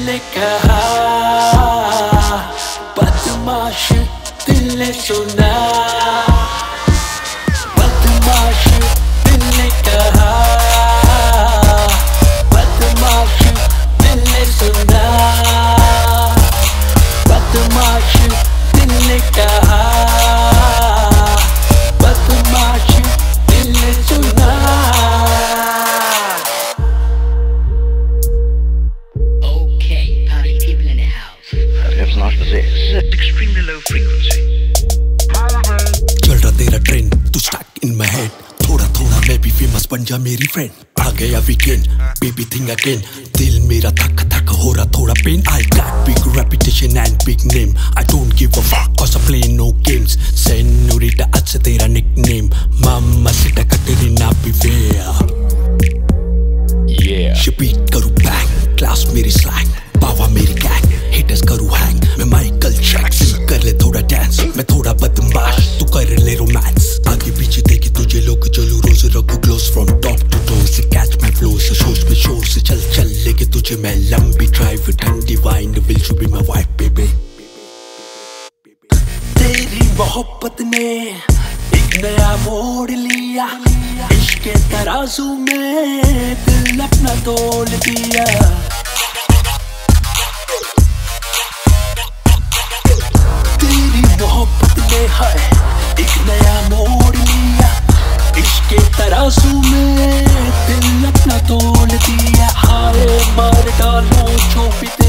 ने कहा, बदमाश दिल ने सुना, बदमाश दिल ने कहा, बदमाश दिल ने सुना, बदमाश दिल ने कहा, बदमाश दिल ने सुना। Okay, party people in the house. Perhaps not this. Extremely low frequency. चल रहा तेरा ट्रेंड, तू स्टक इन माय हेड, थोड़ा थोड़ा मैं भी फेमस बन जा मेरी फ्रेंड। आ गया वीकेंड, बेबी थिंग अगेन, दिल मेरा थक थक हो रहा थोड़ा pain. I got big reputation and big name, I don't give a fuck cause I play no games. Senorita आज से तेरा nickname, Mamacita Katerina Pivea. Yeah. She beat करूँ bang, class मेरी slang, बावा मेरी gang, haters करूँ hang, मैं Michael Jackson कर ले थोड़ा dance, मैं थोड़ा बदमाश तू कर ले romance। आगे पीछे देखे तुझे लोग चलू रोज रखूँ close from top to toe से catch my flow से शोर में शोर से चल चल लेके तुझे मैं लंबी drive ठंडी wine will you be my wife baby। तेरी मोहब्बत ने एक नया मोड़ लिया, इश्क के तराजू में दिल अपना तोल दिया। तेरी मोहब्बत ने है एक नया मोड़ लिया, इश्क के तराजू में दिल अपना तोल दिया। हाय मार डालो जो भी